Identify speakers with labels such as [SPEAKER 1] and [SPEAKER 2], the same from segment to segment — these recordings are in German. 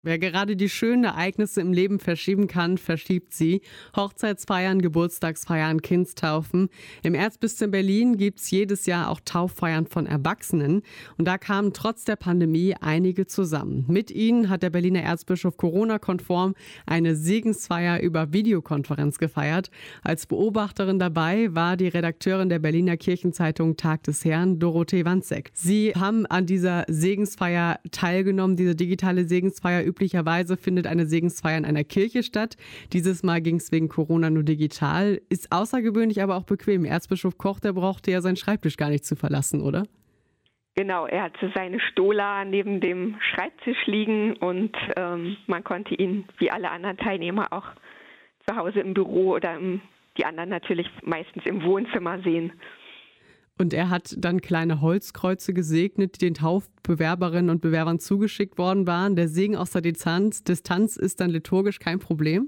[SPEAKER 1] Wer gerade die schönen Ereignisse im Leben verschieben kann, verschiebt sie. Hochzeitsfeiern, Geburtstagsfeiern, Kindstaufen. Im Erzbistum Berlin gibt es jedes Jahr auch Tauffeiern von Erwachsenen. Und da kamen trotz der Pandemie einige zusammen. Mit ihnen hat der Berliner Erzbischof Corona-konform eine Segensfeier über Videokonferenz gefeiert. Als Beobachterin dabei war die Redakteurin der Berliner Kirchenzeitung Tag des Herrn, Dorothee Wanzek. Sie haben an dieser Segensfeier teilgenommen, diese digitale Segensfeier. Üblicherweise findet eine Segensfeier in einer Kirche statt. Dieses Mal ging es wegen Corona nur digital. Ist außergewöhnlich, aber auch bequem. Erzbischof Koch, der brauchte ja seinen Schreibtisch gar nicht zu verlassen, oder?
[SPEAKER 2] Genau, er hatte seine Stola neben dem Schreibtisch liegen und man konnte ihn wie alle anderen Teilnehmer auch zu Hause im Büro oder die anderen natürlich meistens im Wohnzimmer sehen.
[SPEAKER 1] Und er hat dann kleine Holzkreuze gesegnet, die den Taufbewerberinnen und Bewerbern zugeschickt worden waren. Der Segen aus der Distanz ist dann liturgisch kein Problem?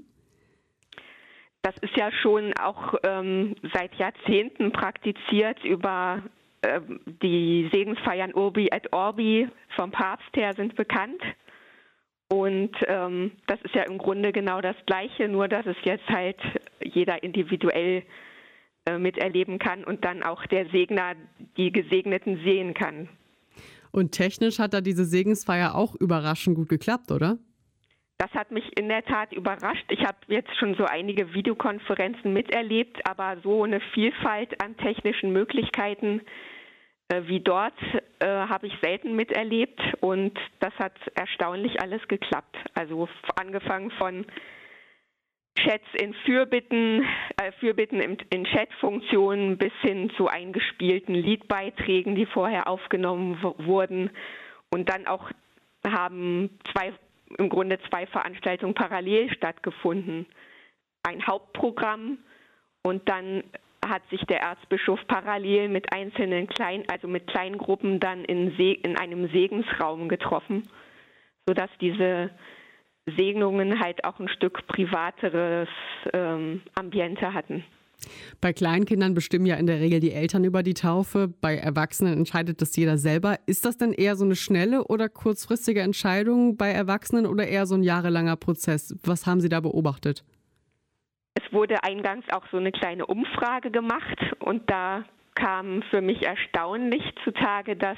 [SPEAKER 2] Das ist ja schon auch seit Jahrzehnten praktiziert über die Segensfeiern Urbi et Orbi vom Papst her sind bekannt. Und das ist ja im Grunde genau das Gleiche, nur dass es jetzt halt jeder individuell miterleben kann und dann auch der Segner die Gesegneten sehen kann.
[SPEAKER 1] Und technisch hat da diese Segensfeier auch überraschend gut geklappt, oder?
[SPEAKER 2] Das hat mich in der Tat überrascht. Ich habe jetzt schon so einige Videokonferenzen miterlebt, aber so eine Vielfalt an technischen Möglichkeiten wie dort habe ich selten miterlebt und das hat erstaunlich alles geklappt. Also angefangen von Chats in Fürbitten in Chatfunktionen bis hin zu eingespielten Liedbeiträgen, die vorher aufgenommen wurden. Und dann auch haben im Grunde zwei Veranstaltungen parallel stattgefunden. Ein Hauptprogramm und dann hat sich der Erzbischof parallel mit einzelnen mit kleinen Gruppen dann in einem Segensraum getroffen, sodass diese Segnungen halt auch ein Stück privateres Ambiente hatten.
[SPEAKER 1] Bei Kleinkindern bestimmen ja in der Regel die Eltern über die Taufe. Bei Erwachsenen entscheidet das jeder selber. Ist das denn eher so eine schnelle oder kurzfristige Entscheidung bei Erwachsenen oder eher so ein jahrelanger Prozess? Was haben Sie da beobachtet?
[SPEAKER 2] Es wurde eingangs auch so eine kleine Umfrage gemacht und da kam für mich erstaunlich zutage, dass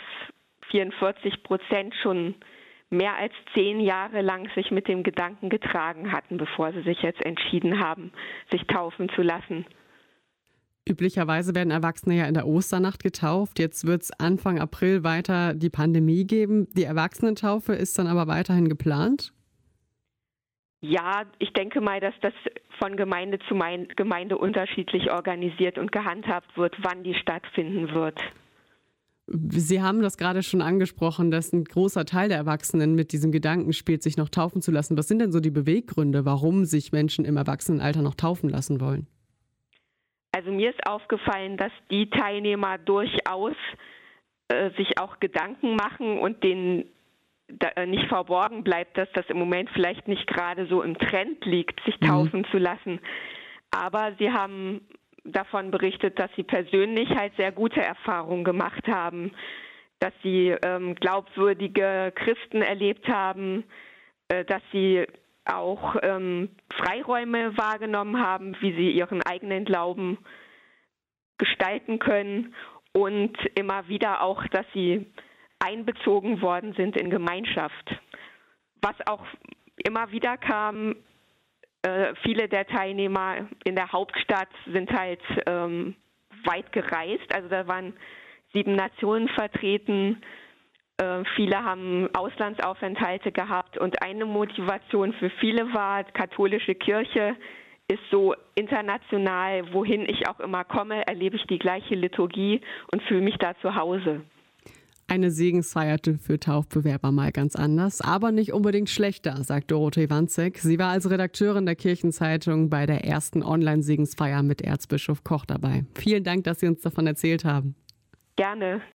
[SPEAKER 2] 44% schon mehr als 10 Jahre lang sich mit dem Gedanken getragen hatten, bevor sie sich jetzt entschieden haben, sich taufen zu lassen.
[SPEAKER 1] Üblicherweise werden Erwachsene ja in der Osternacht getauft. Jetzt wird es Anfang April weiter die Pandemie geben. Die Erwachsenentaufe ist dann aber weiterhin geplant?
[SPEAKER 2] Ja, ich denke mal, dass das von Gemeinde zu Gemeinde unterschiedlich organisiert und gehandhabt wird, wann die stattfinden wird.
[SPEAKER 1] Sie haben das gerade schon angesprochen, dass ein großer Teil der Erwachsenen mit diesem Gedanken spielt, sich noch taufen zu lassen. Was sind denn so die Beweggründe, warum sich Menschen im Erwachsenenalter noch taufen lassen wollen?
[SPEAKER 2] Also mir ist aufgefallen, dass die Teilnehmer durchaus sich auch Gedanken machen und denen nicht verborgen bleibt, dass das im Moment vielleicht nicht gerade so im Trend liegt, sich taufen zu lassen. Aber sie haben davon berichtet, dass sie persönlich halt sehr gute Erfahrungen gemacht haben, dass sie glaubwürdige Christen erlebt haben, dass sie auch Freiräume wahrgenommen haben, wie sie ihren eigenen Glauben gestalten können und immer wieder auch, dass sie einbezogen worden sind in Gemeinschaft. Was auch immer wieder kam, viele der Teilnehmer in der Hauptstadt sind halt weit gereist. Also da waren 7 Nationen vertreten. Viele haben Auslandsaufenthalte gehabt. Und eine Motivation für viele war, katholische Kirche ist so international, wohin ich auch immer komme, erlebe ich die gleiche Liturgie und fühle mich da zu Hause.
[SPEAKER 1] Eine Segensfeier für Taufbewerber mal ganz anders, aber nicht unbedingt schlechter, sagt Dorothee Wanzek. Sie war als Redakteurin der Kirchenzeitung bei der ersten Online-Segensfeier mit Erzbischof Koch dabei. Vielen Dank, dass Sie uns davon erzählt haben.
[SPEAKER 2] Gerne.